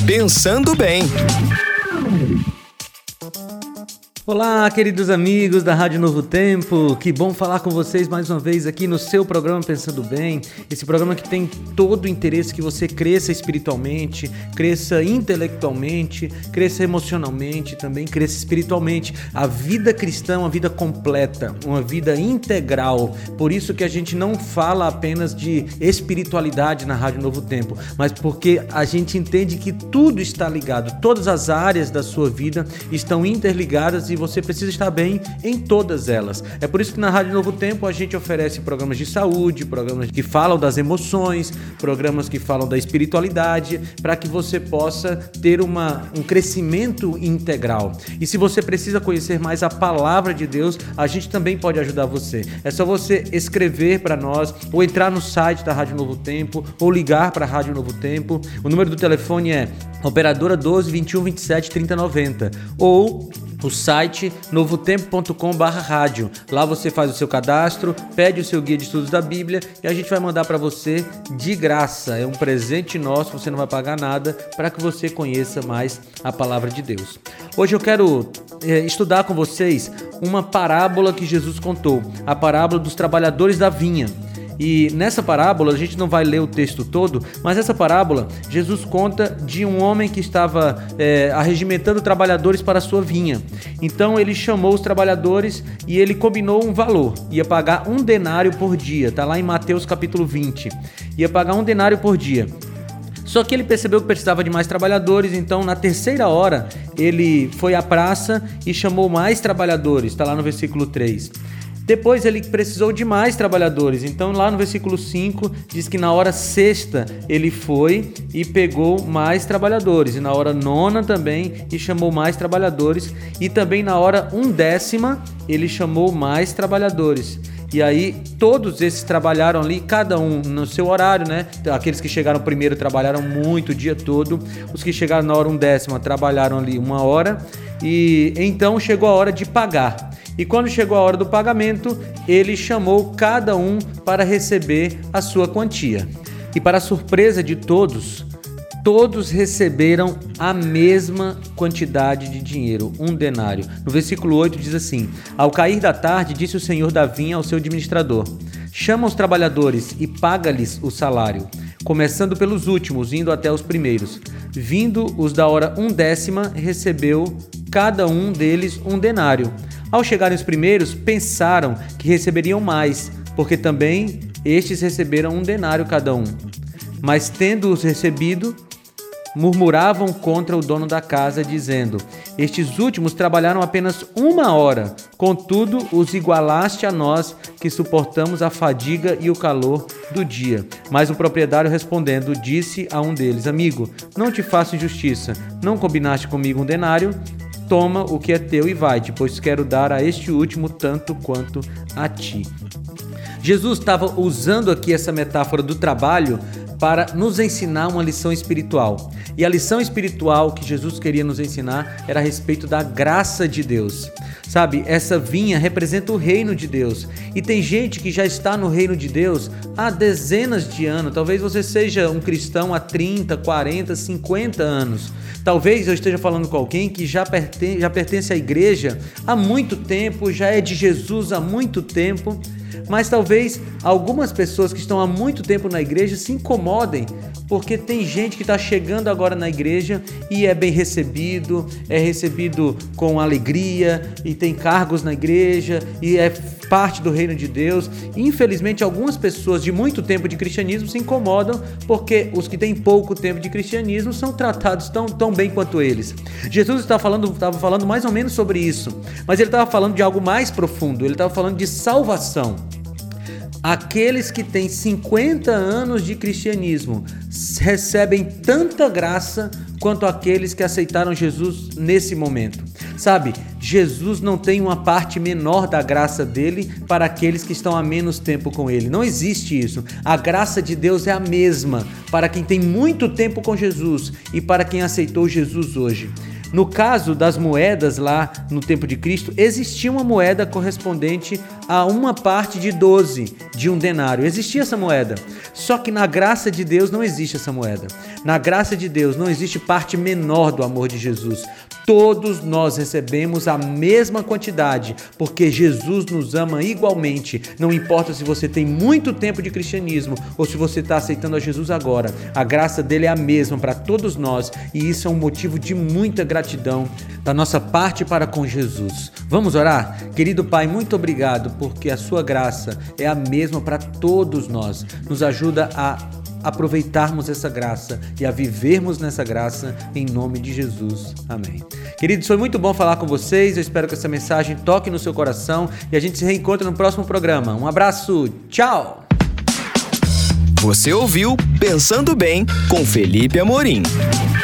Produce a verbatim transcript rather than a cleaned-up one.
Pensando Bem. Olá, queridos amigos da Rádio Novo Tempo, que bom falar com vocês mais uma vez aqui no seu programa Pensando Bem, esse programa que tem todo o interesse que você cresça espiritualmente, cresça intelectualmente, cresça emocionalmente, também cresça espiritualmente. A vida cristã é uma vida completa, uma vida integral, por isso que a gente não fala apenas de espiritualidade na Rádio Novo Tempo, mas porque a gente entende que tudo está ligado, todas as áreas da sua vida estão interligadas e você precisa estar bem em todas elas. É por isso que na Rádio Novo Tempo a gente oferece programas de saúde, programas que falam das emoções, programas que falam da espiritualidade, para que você possa ter uma, um crescimento integral. E se você precisa conhecer mais a palavra de Deus, a gente também pode ajudar você. É só você escrever para nós, ou entrar no site da Rádio Novo Tempo, ou ligar para a Rádio Novo Tempo. O número do telefone é operadora doze, vinte e um, vinte e sete, trinta, noventa, ou o site novo tempo ponto com barra rádio. Lá você faz o seu cadastro, pede o seu guia de estudos da Bíblia e a gente vai mandar para você de graça. É um presente nosso, você não vai pagar nada, para que você conheça mais a palavra de Deus. Hoje eu quero é, estudar com vocês uma parábola que Jesus contou, a parábola dos trabalhadores da vinha. E nessa parábola, a gente não vai ler o texto todo, mas essa parábola, Jesus conta de um homem que estava é, arregimentando trabalhadores para a sua vinha. Então ele chamou os trabalhadores e ele combinou um valor, ia pagar um denário por dia, está lá em Mateus capítulo vinte, ia pagar um denário por dia. Só que ele percebeu que precisava de mais trabalhadores, então na terceira hora ele foi à praça e chamou mais trabalhadores, está lá no versículo três. Depois ele precisou de mais trabalhadores, então lá no versículo cinco diz que na hora sexta ele foi e pegou mais trabalhadores, e na hora nona também e chamou mais trabalhadores, e também na hora undécima ele chamou mais trabalhadores. E aí todos esses trabalharam ali, cada um no seu horário, né? Aqueles que chegaram primeiro trabalharam muito o dia todo, os que chegaram na hora undécima trabalharam ali uma hora, e então chegou a hora de pagar. E quando chegou a hora do pagamento, ele chamou cada um para receber a sua quantia. E para a surpresa de todos, todos receberam a mesma quantidade de dinheiro, um denário. No versículo oito diz assim: ao cair da tarde, disse o senhor da vinha ao seu administrador: chama os trabalhadores e paga-lhes o salário, começando pelos últimos, indo até os primeiros. Vindo os da hora undécima, recebeu cada um deles um denário. Ao chegarem os primeiros, pensaram que receberiam mais, porque também estes receberam um denário cada um. Mas tendo-os recebido, murmuravam contra o dono da casa, dizendo: estes últimos trabalharam apenas uma hora, contudo os igualaste a nós, que suportamos a fadiga e o calor do dia. Mas o proprietário, respondendo, disse a um deles: amigo, não te faço injustiça, não combinaste comigo um denário? Toma o que é teu e vai-te, pois quero dar a este último tanto quanto a ti. Jesus estava usando aqui essa metáfora do trabalho para nos ensinar uma lição espiritual. E a lição espiritual que Jesus queria nos ensinar era a respeito da graça de Deus. Sabe, essa vinha representa o reino de Deus. E tem gente que já está no reino de Deus há dezenas de anos. Talvez você seja um cristão há trinta, quarenta, cinquenta anos. Talvez eu esteja falando com alguém que já pertence, já pertence à igreja há muito tempo, já é de Jesus há muito tempo. Mas talvez algumas pessoas que estão há muito tempo na igreja se incomodem, porque tem gente que está chegando agora na igreja e é bem recebido, é recebido com alegria e tem cargos na igreja e é parte do reino de Deus. E, infelizmente, algumas pessoas de muito tempo de cristianismo se incomodam porque os que têm pouco tempo de cristianismo são tratados tão, tão bem quanto eles. Jesus estava falando, estava falando mais ou menos sobre isso, mas ele estava falando de algo mais profundo, ele estava falando de salvação. Aqueles que têm cinquenta anos de cristianismo recebem tanta graça quanto aqueles que aceitaram Jesus nesse momento. Sabe, Jesus não tem uma parte menor da graça dele para aqueles que estão há menos tempo com ele. Não existe isso. A graça de Deus é a mesma para quem tem muito tempo com Jesus e para quem aceitou Jesus hoje. No caso das moedas lá no tempo de Cristo, existia uma moeda correspondente a uma parte de doze de um denário. Existia essa moeda. Só que na graça de Deus não existe essa moeda. Na graça de Deus não existe parte menor do amor de Jesus. Todos nós recebemos a mesma quantidade, porque Jesus nos ama igualmente. Não importa se você tem muito tempo de cristianismo ou se você está aceitando a Jesus agora. A graça dele é a mesma para todos nós e isso é um motivo de muita gratidão da nossa parte para com Jesus. Vamos orar? Querido Pai, muito obrigado porque a sua graça é a mesma para todos nós. Nos ajuda a aproveitarmos essa graça e a vivermos nessa graça em nome de Jesus. Amém. Queridos, foi muito bom falar com vocês. Eu espero que essa mensagem toque no seu coração e a gente se reencontra no próximo programa. Um abraço. Tchau. Você ouviu Pensando Bem com Felipe Amorim.